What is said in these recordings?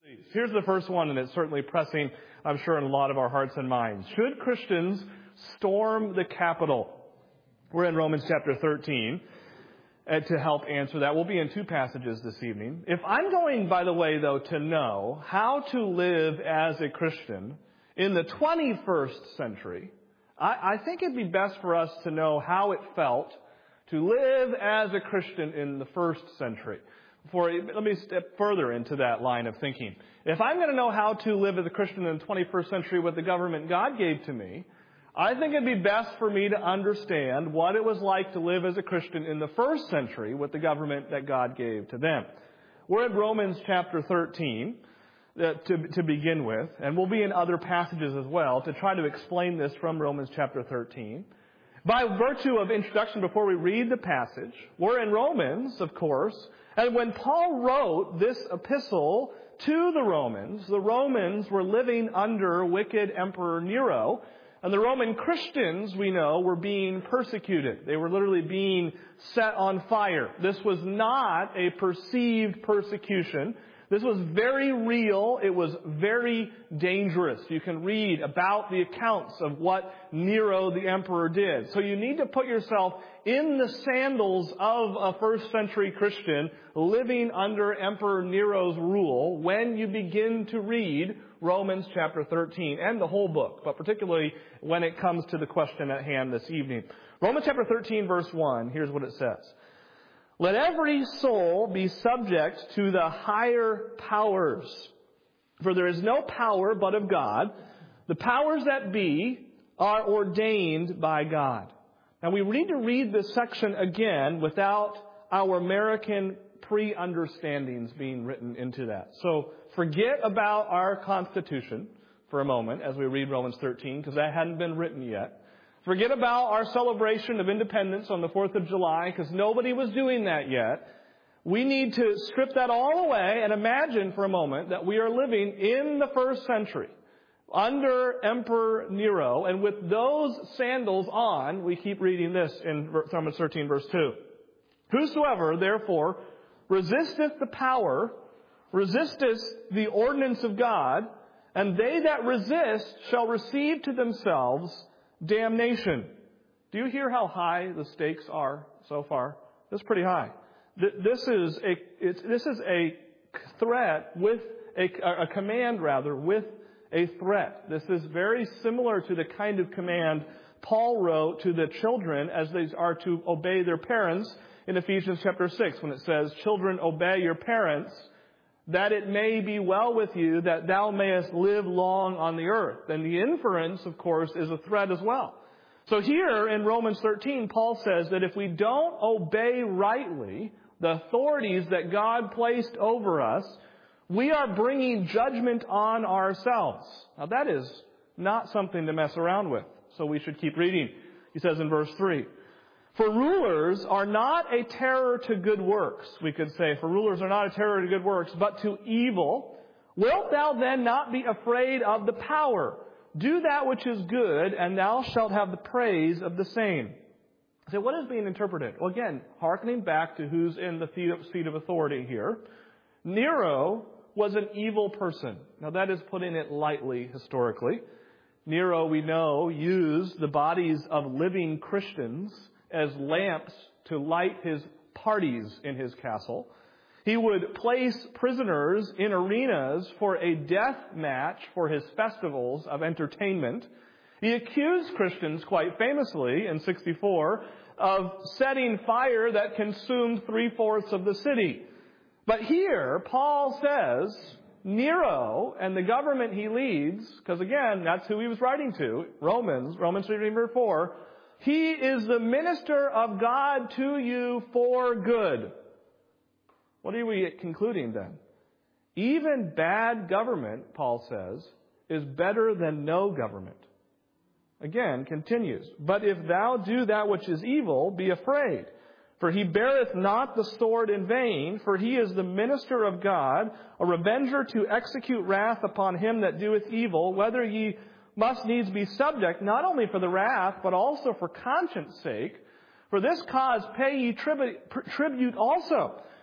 Here's the first one, and it's certainly pressing, I'm sure, in a lot of our hearts and minds. Should Christians storm the Capitol? We're in Romans chapter 13 to help answer that. We'll be in two passages this evening. If I'm going, by the way, though, to know how to live as a Christian in the 21st century, I think it'd be best for us to know how it felt to live as a Christian in the first century. Let me step further into that line of thinking. If I'm going to know how to live as a Christian in the 21st century with the government God gave to me, I think it'd be best for me to understand what it was like to live as a Christian in the first century with the government that God gave to them. We're in Romans chapter 13 to begin with, and we'll be in other passages as well to try to explain this from Romans chapter 13. By virtue of introduction, before we read the passage, we're in Romans, of course, and when Paul wrote this epistle to the Romans were living under wicked Emperor Nero, and the Roman Christians, we know, were being persecuted. They were literally being set on fire. This was not a perceived persecution. This was very real. It was very dangerous. You can read about the accounts of what Nero the emperor did. So you need to put yourself in the sandals of a first century Christian living under Emperor Nero's rule when you begin to read Romans chapter 13 and the whole book, but particularly when it comes to the question at hand this evening. Romans chapter 13 verse 1, here's what it says. Let every soul be subject to the higher powers, for there is no power but of God. The powers that be are ordained by God. Now we need to read this section again without our American pre-understandings being written into that. So forget about our Constitution for a moment as we read Romans 13, because that hadn't been written yet. Forget about our celebration of independence on the 4th of July, because nobody was doing that yet. We need to strip that all away and imagine for a moment that we are living in the first century under Emperor Nero, and with those sandals on, we keep reading this in Romans 13 verse 2. Whosoever, therefore, resisteth the power, resisteth the ordinance of God, and they that resist shall receive to themselves damnation. Do you hear how high the stakes are so far? That's pretty high. This is a threat with a command rather with a threat. This is very similar to the kind of command Paul wrote to the children as they are to obey their parents in Ephesians chapter 6 when it says, "Children, obey your parents, that it may be well with you, that thou mayest live long on the earth." And the inference, of course, is a threat as well. So here in Romans 13, Paul says that if we don't obey rightly the authorities that God placed over us, we are bringing judgment on ourselves. Now that is not something to mess around with. So we should keep reading. He says in verse 3, "For rulers are not a terror to good works." We could say, for rulers are not a terror to good works, but to evil. "Wilt thou then not be afraid of the power? Do that which is good, and thou shalt have the praise of the same." So what is being interpreted? Well, again, hearkening back to who's in the seat of authority here. Nero was an evil person. Now that is putting it lightly historically. Nero, we know, used the bodies of living Christians as lamps to light his parties in his castle. He would place prisoners in arenas for a death match for his festivals of entertainment. He accused Christians quite famously in 64 of setting fire that consumed 3/4 of the city. But here, Paul says, Nero and the government he leads, because again, that's who he was writing to, Romans 13 verse 4, he is the minister of God to you for good. What are we concluding then? Even bad government, Paul says, is better than no government. Again, continues, "But if thou do that which is evil, be afraid. For he beareth not the sword in vain, for he is the minister of God, a revenger to execute wrath upon him that doeth evil, whether ye must needs be subject, not only for the wrath, but also for conscience sake. For this cause pay ye tribute also.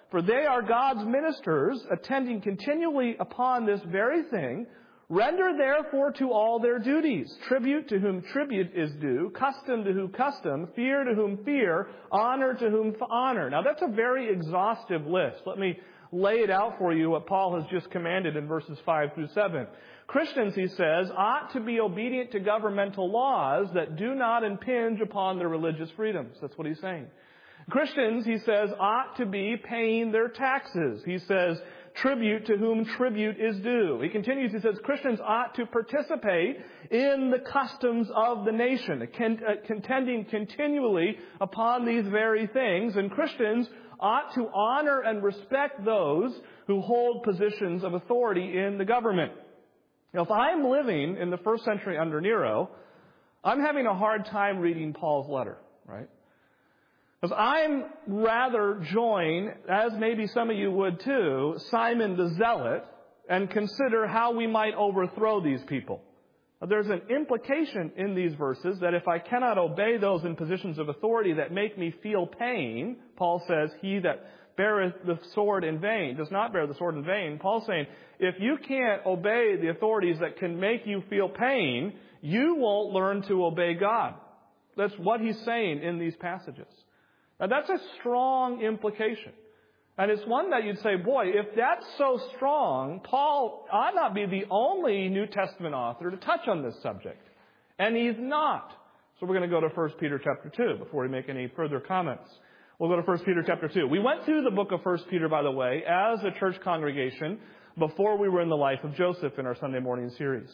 For they are God's ministers, attending continually upon this very thing. Render therefore to all their duties, tribute to whom tribute is due, custom to whom custom, fear to whom fear, honor to whom honor. Now that's a very exhaustive list. Let me lay it out for you what Paul has just commanded in verses 5 through 7. Christians, he says, ought to be obedient to governmental laws that do not impinge upon their religious freedoms. That's what he's saying. Christians, he says, ought to be paying their taxes. He says, tribute to whom tribute is due. He continues, he says, Christians ought to participate in the customs of the nation, contending continually upon these very things. And Christians ought to honor and respect those who hold positions of authority in the government. Now, if I'm living in the first century under Nero, I'm having a hard time reading Paul's letter, right? Because I'm rather join, as maybe some of you would too, Simon the Zealot, and consider how we might overthrow these people. Now, there's an implication in these verses that if I cannot obey those in positions of authority that make me feel pain, Paul says, he that beareth the sword in vain does not bear the sword in vain. Paul's saying, if you can't obey the authorities that can make you feel pain, you won't learn to obey God. That's what he's saying in these passages. Now, that's a strong implication. And it's one that you'd say, boy, if that's so strong, Paul ought not be the only New Testament author to touch on this subject. And he's not. So we're going to go to 1 Peter chapter 2 before we make any further comments. We'll go to 1 Peter chapter 2. We went through the book of 1 Peter, by the way, as a church congregation before we were in the life of Joseph in our Sunday morning series.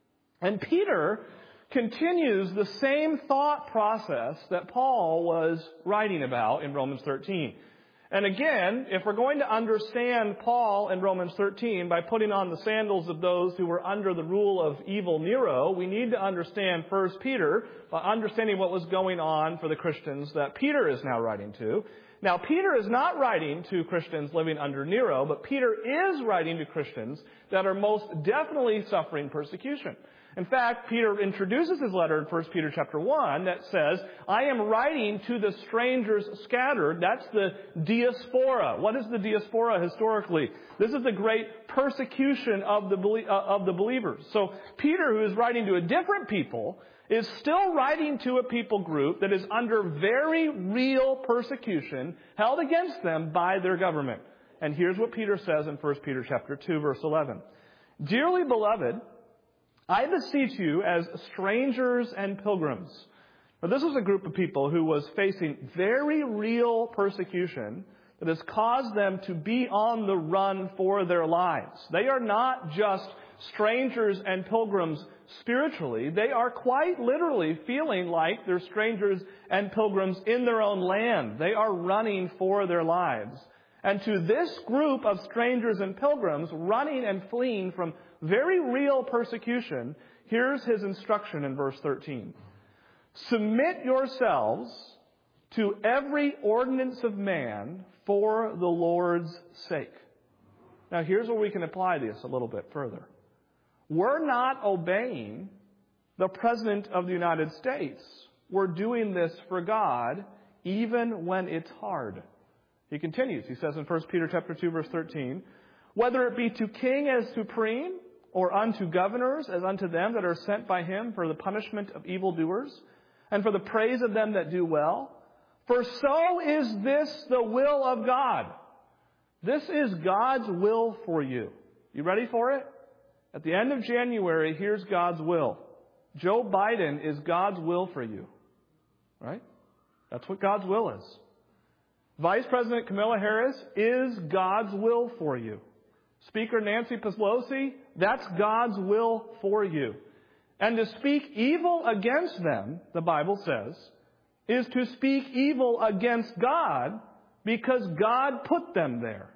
And Peter continues the same thought process that Paul was writing about in Romans 13. And again, if we're going to understand Paul in Romans 13 by putting on the sandals of those who were under the rule of evil Nero, we need to understand 1 Peter by understanding what was going on for the Christians that Peter is now writing to. Now, Peter is not writing to Christians living under Nero, but Peter is writing to Christians that are most definitely suffering persecution. In fact, Peter introduces his letter in 1 Peter chapter 1 that says, I am writing to the strangers scattered. That's the diaspora. What is the diaspora historically? This is the great persecution of the believers. So Peter, who is writing to a different people, is still writing to a people group that is under very real persecution held against them by their government. And here's what Peter says in 1 Peter chapter 2, verse 11. Dearly beloved, I beseech you as strangers and pilgrims. Now, this was a group of people who was facing very real persecution that has caused them to be on the run for their lives. They are not just strangers and pilgrims spiritually. They are quite literally feeling like they're strangers and pilgrims in their own land. They are running for their lives. And to this group of strangers and pilgrims running and fleeing from very real persecution, here's his instruction in verse 13. Submit yourselves to every ordinance of man for the Lord's sake. Now here's where we can apply this a little bit further. We're not obeying the President of the United States. We're doing this for God, even when it's hard. He continues. He says in 1 Peter chapter 2, verse 13, whether it be to king as supreme, or unto governors as unto them that are sent by him for the punishment of evildoers, and for the praise of them that do well. For so is this the will of God. This is God's will for you. You ready for it? At the end of January, here's God's will. Joe Biden is God's will for you. Right? That's what God's will is. Vice President Kamala Harris is God's will for you. Speaker Nancy Pelosi, that's God's will for you. And to speak evil against them, the Bible says, is to speak evil against God because God put them there.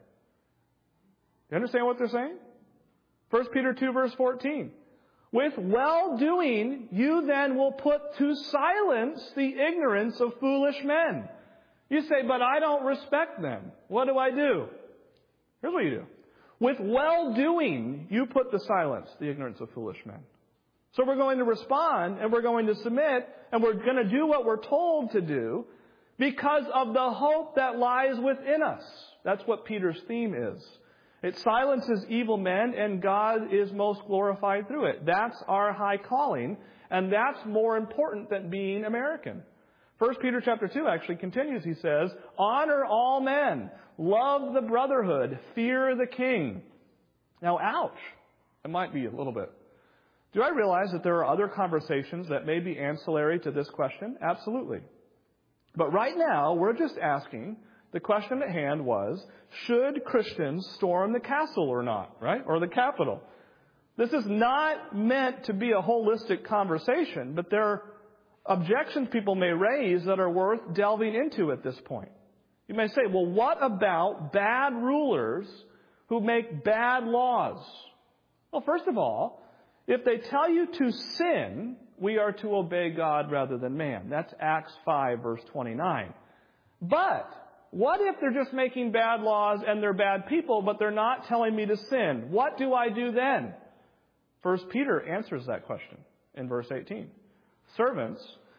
You understand what they're saying? 1 Peter 2, verse 14. With well-doing, you then will put to silence the ignorance of foolish men. You say, but I don't respect them. What do I do? Here's what you do. With well-doing, you put to silence the ignorance of foolish men. So we're going to respond, and we're going to submit, and we're going to do what we're told to do because of the hope that lies within us. That's what Peter's theme is. It silences evil men, and God is most glorified through it. That's our high calling, and that's more important than being American. 1 Peter chapter 2 actually continues. He says, honor all men, love the brotherhood, fear the king. Now, ouch. It might be a little bit. Do I realize that there are other conversations that may be ancillary to this question? Absolutely. But right now, we're just asking, the question at hand was, should Christians storm the castle or not, right? Or the Capitol? This is not meant to be a holistic conversation, but there are objections people may raise that are worth delving into at this point. You may say, well, what about bad rulers who make bad laws? Well, first of all, if they tell you to sin, we are to obey God rather than man. That's Acts 5, verse 29. But what if they're just making bad laws and they're bad people, but they're not telling me to sin? What do I do then? 1 Peter answers that question in verse 18. Servants,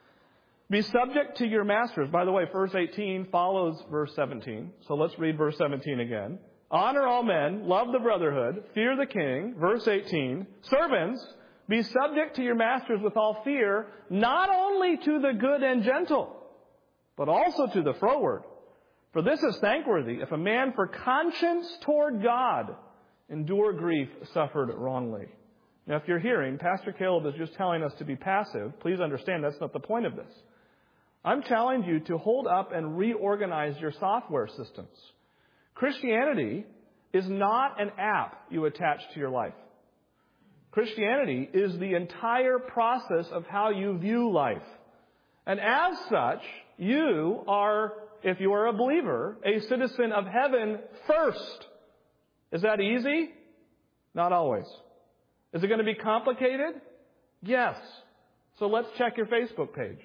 be subject to your masters. By the way, verse 18 follows verse 17. So let's read verse 17 again. Honor all men, love the brotherhood, fear the king. Verse 18. Servants, be subject to your masters with all fear, not only to the good and gentle, but also to the froward. For this is thankworthy, if a man for conscience toward God endure grief suffered wrongly. Now, if you're hearing, Pastor Caleb is just telling us to be passive. Please understand that's not the point of this. I'm challenging you to hold up and reorganize your software systems. Christianity is not an app you attach to your life. Christianity is the entire process of how you view life. And as such, you are, if you are a believer, a citizen of heaven first. Is that easy? Not always. Is it going to be complicated? Yes. So let's check your Facebook page.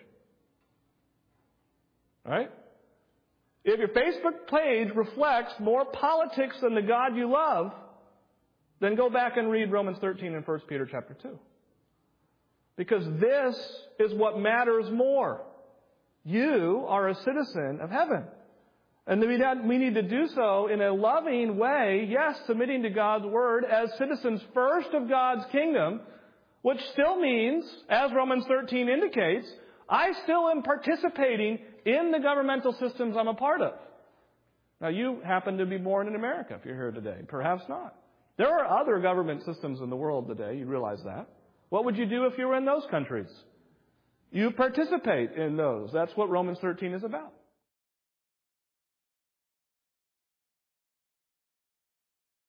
All right? If your Facebook page reflects more politics than the God you love, then go back and read Romans 13 and 1 Peter chapter 2. Because this is what matters more. You are a citizen of heaven. And we need to do so in a loving way, yes, submitting to God's word as citizens first of God's kingdom, which still means, as Romans 13 indicates, I still am participating in the governmental systems I'm a part of. Now, you happen to be born in America if you're here today. Perhaps not. There are other government systems in the world today. You realize that. What would you do if you were in those countries? You participate in those. That's what Romans 13 is about.